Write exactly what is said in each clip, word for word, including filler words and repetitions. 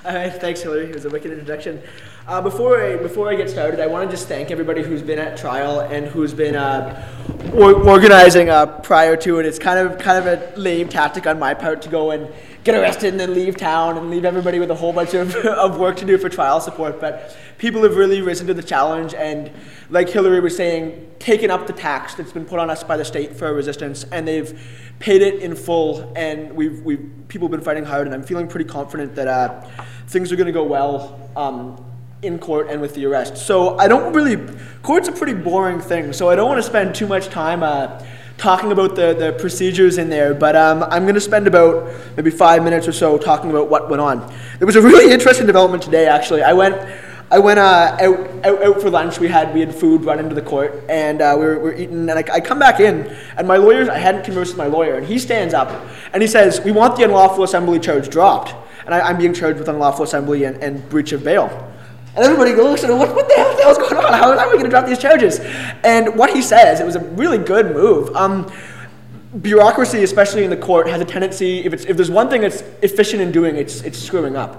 All right, thanks, Hillary. It was a wicked introduction. Uh, before I before I get started, I want to just thank everybody who's been at trial and who's been uh, or, organizing uh, prior to it. It's kind of kind of a lame tactic on my part to go and get arrested and then leave town and leave everybody with a whole bunch of, of work to do for trial support. But people have really risen to the challenge and, like Hillary was saying, taken up the tax that's been put on us by the state for our resistance, and they've paid it in full. And we've we've people have been fighting hard, and I'm feeling pretty confident that uh, things are going to go well um, in court and with the arrest. So I don't really, court's a pretty boring thing, so I don't want to spend too much time uh, talking about the, the procedures in there, but um, I'm going to spend about maybe five minutes or so talking about what went on. There was a really interesting development today, actually. I went I went uh, out, out out for lunch. We had we had food brought into the court, and uh, we, were, we were eating, and I, I come back in, and my lawyers, I hadn't conversed with my lawyer, and he stands up, and he says, "We want the unlawful assembly charge dropped." And I, I'm being charged with unlawful assembly and, and breach of bail. And everybody looks at him, what, what the hell, the hell is going on? How, how are we going to drop these charges? And what he says, it was a really good move. Um, bureaucracy, especially in the court, has a tendency, if it's if there's one thing it's efficient in doing, it's it's screwing up.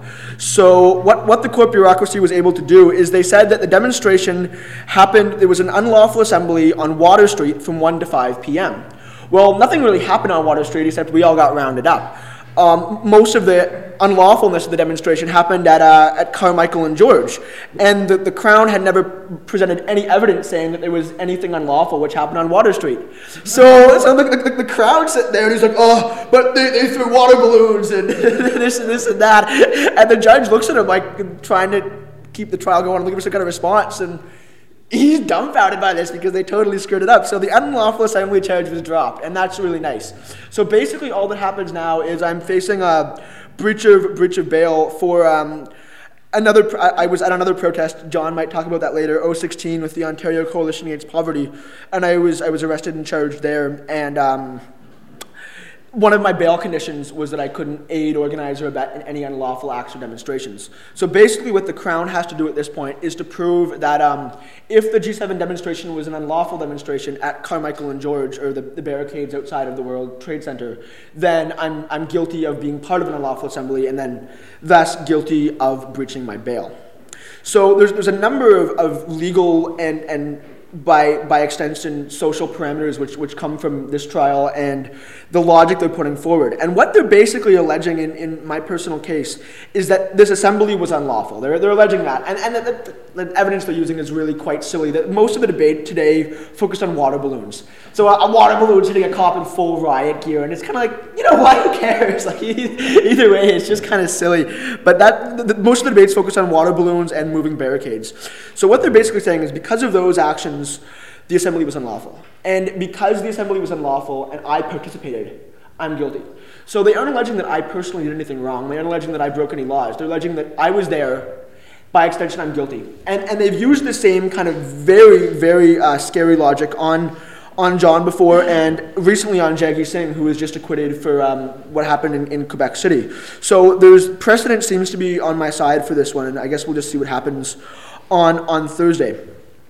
So what, what the court bureaucracy was able to do is they said that the demonstration happened, there was an unlawful assembly on Water Street from one to five p.m. Well, nothing really happened on Water Street except we all got rounded up. Um, most of the unlawfulness of the demonstration happened at uh, at Carmichael and George, and the, the Crown had never presented any evidence saying that there was anything unlawful which happened on Water Street. So, so the, the, the crowd sat there and he's like, "Oh, but they, they threw water balloons and this and this and that," and the judge looks at him like trying to keep the trial going and looking for some kind of response, and he's dumbfounded by this because they totally screwed it up. So the unlawful assembly charge was dropped, and that's really nice. So basically all that happens now is I'm facing a breach of breach of bail for um, another, I was at another protest, John might talk about that later, oh sixteen with the Ontario Coalition Against Poverty, and I was I was arrested and charged there, and um, one of my bail conditions was that I couldn't aid, organize, or abet in any unlawful acts or demonstrations. So basically what the Crown has to do at this point is to prove that um, if the G seven demonstration was an unlawful demonstration at Carmichael and George, or the, the barricades outside of the World Trade Center, then I'm, I'm guilty of being part of an unlawful assembly, and then thus guilty of breaching my bail. So there's, there's a number of, of legal and, and by by extension social parameters which which come from this trial and the logic they're putting forward. And what they're basically alleging in, in my personal case is that this assembly was unlawful. They're they're alleging that. And and the, the, the evidence they're using is really quite silly. That most of the debate today focused on water balloons. So a, a water balloon's hitting a cop in full riot gear, and it's kind of like, you know what, who cares? Like either way, it's just kind of silly. But that the, most of the debates focus on water balloons and moving barricades. So what they're basically saying is because of those actions, the assembly was unlawful. And because the assembly was unlawful and I participated, I'm guilty. So they aren't alleging that I personally did anything wrong. They aren't alleging that I broke any laws. They're alleging that I was there. By extension, I'm guilty. And and they've used the same kind of very, very uh, scary logic on on John before, and recently on Jaggi Singh, who was just acquitted for um, what happened in, in Quebec City. So there's precedent seems to be on my side for this one, and I guess we'll just see what happens on on Thursday.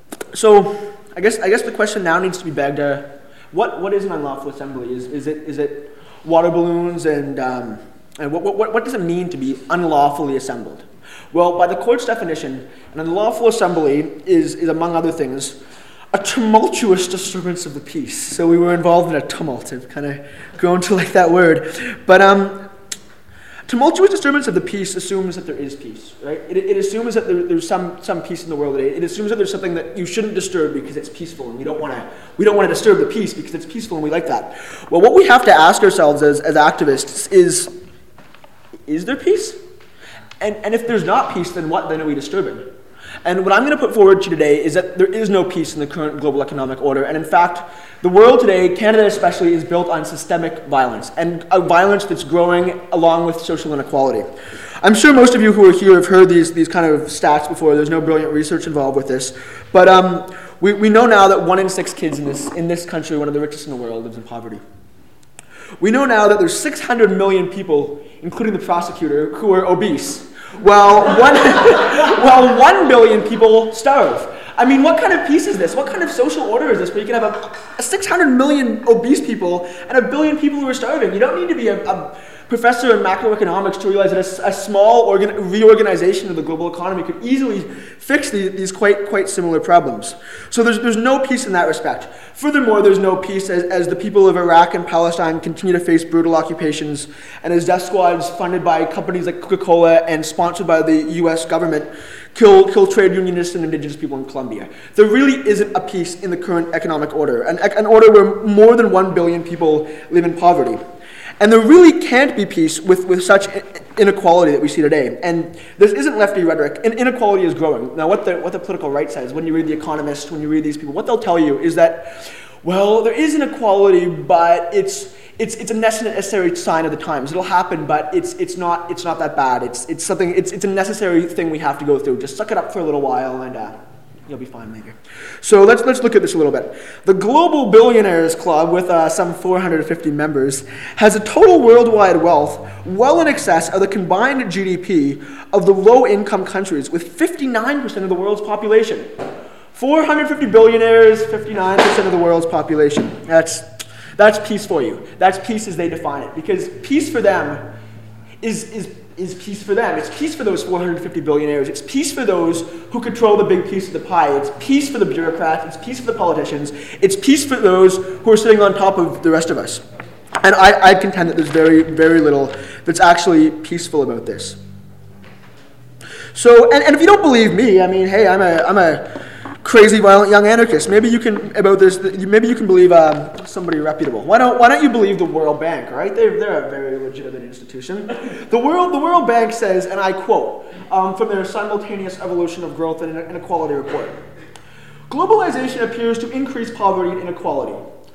So I guess I guess the question now needs to be begged: uh, what what is an unlawful assembly? Is is it is it water balloons and um, and what what what does it mean to be unlawfully assembled? Well, by the court's definition, an unlawful assembly is is among other things a tumultuous disturbance of the peace. So we were involved in a tumult. I've kind of grown to like that word, but um. Tumultuous disturbance of the peace assumes that there is peace, right? It, it assumes that there, there's some, some peace in the world today. It assumes that there's something that you shouldn't disturb because it's peaceful, and we don't want to we don't want to disturb the peace because it's peaceful and we like that. Well, what we have to ask ourselves as, as activists is, is there peace? And and if there's not peace, then what then are we disturbing? And what I'm going to put forward to you today is that there is no peace in the current global economic order. And in fact, the world today, Canada especially, is built on systemic violence, and a violence that's growing along with social inequality. I'm sure most of you who are here have heard these, these kind of stats before. There's no brilliant research involved with this. But um, we, we know now that one in six kids in this, in this country, one of the richest in the world, lives in poverty. We know now that there's six hundred million people, including the prosecutor, who are obese, while one, while one billion people starve. I mean, what kind of peace is this? What kind of social order is this where you can have a, a six hundred million obese people and a billion people who are starving? You don't need to be a, a professor in macroeconomics to realize that a, a small organ, reorganization of the global economy could easily fix the, these quite quite similar problems. So there's there's no peace in that respect. Furthermore, there's no peace as, as the people of Iraq and Palestine continue to face brutal occupations, and as death squads funded by companies like Coca-Cola and sponsored by the U S government kill kill trade unionists and indigenous people in Colombia. There really isn't a peace in the current economic order, an, an order where more than one billion people live in poverty. And there really can't be peace with, with such inequality that we see today. And this isn't lefty rhetoric. And inequality is growing. Now, what the, what the political right says, when you read The Economist, when you read these people, what they'll tell you is that, well, there is inequality, but it's it's it's a necessary sign of the times. It'll happen, but it's it's not it's not that bad. It's it's something. It's it's a necessary thing we have to go through. Just suck it up for a little while, and uh, you'll be fine later. So let's let's look at this a little bit. The Global Billionaires Club, with uh, some four hundred fifty members, has a total worldwide wealth well in excess of the combined G D P of the low-income countries, with fifty-nine percent of the world's population. four hundred fifty billionaires, fifty-nine percent of the world's population. That's that's peace for you. That's peace as they define it, because peace for them is is. is peace for them. It's peace for those four hundred fifty billionaires. It's peace for those who control the big piece of the pie. It's peace for the bureaucrats. It's peace for the politicians. It's peace for those who are sitting on top of the rest of us. And I, I contend that there's very, very little that's actually peaceful about this. So, and, and if you don't believe me, I mean, hey, I'm a, I'm a crazy, violent young anarchist. Maybe you can about this. Maybe you can believe um, somebody reputable. Why don't Why don't you believe the World Bank? Right? They're they're a very legitimate institution. The World The World Bank says, and I quote um, from their Simultaneous Evolution of Growth and Inequality report: globalization appears to increase poverty and inequality.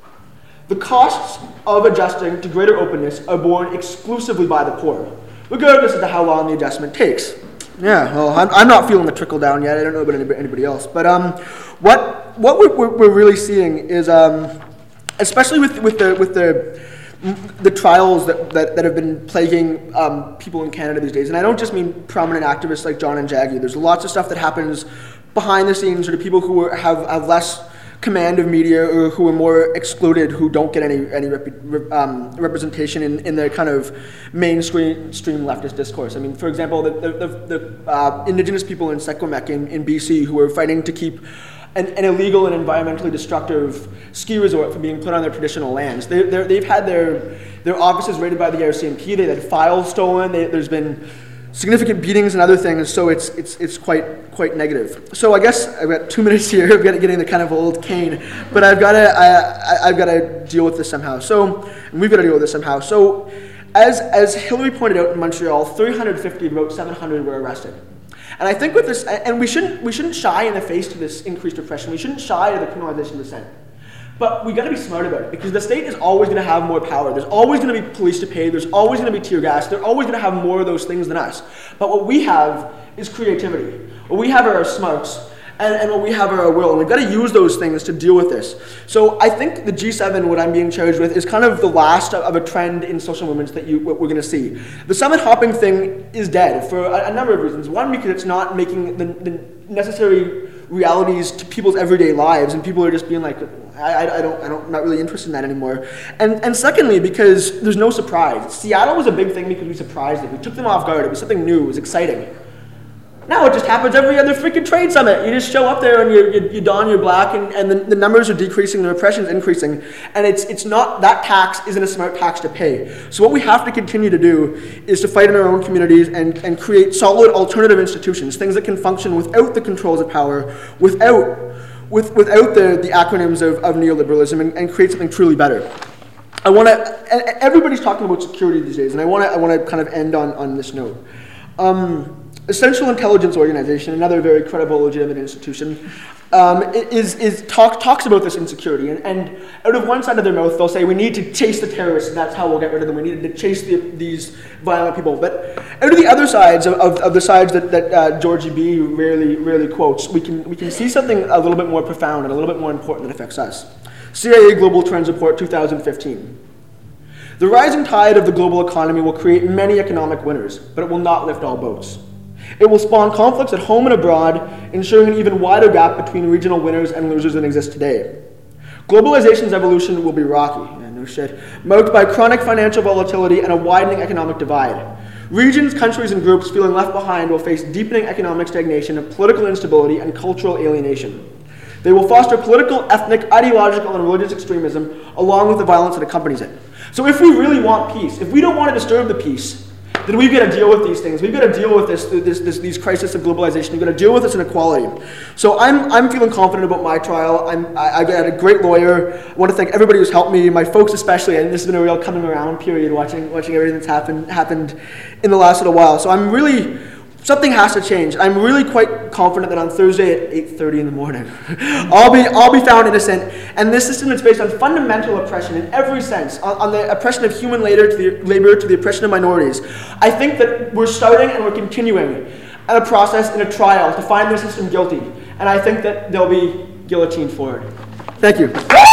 The costs of adjusting to greater openness are borne exclusively by the poor, regardless as to how long the adjustment takes. Yeah, well, I'm, I'm not feeling the trickle down yet. I don't know about anybody, anybody else. But um, what what we're, we're really seeing is, um, especially with with the with the the trials that, that, that have been plaguing um, people in Canada these days, and I don't just mean prominent activists like John and Jaggy. There's lots of stuff that happens behind the scenes, or to people who are, have have less command of media, or who are more excluded, who don't get any any rep, um, representation in, in the kind of mainstream stream leftist discourse. I mean, for example, the the, the uh, indigenous people in Secwepemc in, in B C who are fighting to keep an, an illegal and environmentally destructive ski resort from being put on their traditional lands. They, they've had their their offices raided by the R C M P. They had files stolen. They, there's been significant beatings and other things, so it's it's it's quite quite negative. So I guess I've got two minutes here. I've got getting the kind of old cane, but I've got to I, I've got to deal with this somehow. So and we've got to deal with this somehow. So as as Hillary pointed out in Montreal, three hundred fifty of about seven hundred were arrested. And I think with this, and we shouldn't we shouldn't shy in the face to this increased repression. We shouldn't shy to the criminalization of dissent. But we got to be smart about it, because the state is always going to have more power. There's always going to be police to pay. There's always going to be tear gas. They're always going to have more of those things than us. But what we have is creativity. What we have are our smarts, and, and what we have are our will. And we've got to use those things to deal with this. So I think the G seven, what I'm being charged with, is kind of the last of a trend in social movements that you, what we're going to see. The summit hopping thing is dead for a, a number of reasons. One, because it's not making the, the necessary realities to people's everyday lives, and people are just being like, I, I, I don't, I don't, I'm not really interested in that anymore. And and secondly, because there's no surprise. Seattle was a big thing because we surprised them. We took them off guard. It was something new. It was exciting. Now it just happens every other freaking trade summit. You just show up there and you you, you don your black, and, and the, the numbers are decreasing, the repression's increasing, and it's it's not, that tax isn't a smart tax to pay. So what we have to continue to do is to fight in our own communities and, and create solid alternative institutions, things that can function without the controls of power, without with, without the, the acronyms of, of neoliberalism, and, and create something truly better. I want to, everybody's talking about security these days, and I want to I want to kind of end on, on this note. Um, Central Intelligence Organization, another very credible, legitimate institution, um, is, is talk, talks about this insecurity. And, and out of one side of their mouth, they'll say, we need to chase the terrorists, and that's how we'll get rid of them. We need to chase the, these violent people. But out of the other sides, of, of, of the sides that, that uh, Georgie B. rarely, rarely quotes, we can, we can see something a little bit more profound and a little bit more important that affects us. C I A Global Trends Report twenty fifteen. The rising tide of the global economy will create many economic winners, but it will not lift all boats. It will spawn conflicts at home and abroad, ensuring an even wider gap between regional winners and losers than exists today. Globalization's evolution will be rocky. And no shit, marked by chronic financial volatility and a widening economic divide. Regions, countries, and groups feeling left behind will face deepening economic stagnation, political instability, and cultural alienation. They will foster political, ethnic, ideological, and religious extremism, along with the violence that accompanies it. So if we really want peace, if we don't want to disturb the peace, then we've got to deal with these things. We've got to deal with this, this, this, these crises of globalization. We've got to deal with this inequality. So I'm, I'm feeling confident about my trial. I'm, I, I've got a great lawyer. I want to thank everybody who's helped me, my folks especially, and this has been a real coming around period, watching, watching everything that's happened, happened in the last little while. So I'm really, something has to change. I'm really quite confident that on Thursday at eight thirty in the morning, I'll be, I'll be found innocent. And this system is based on fundamental oppression in every sense, on, on the oppression of human labor to, the, labor to the oppression of minorities. I think that we're starting and we're continuing a process in a trial to find the system guilty. And I think that they'll be guillotined for it. Thank you.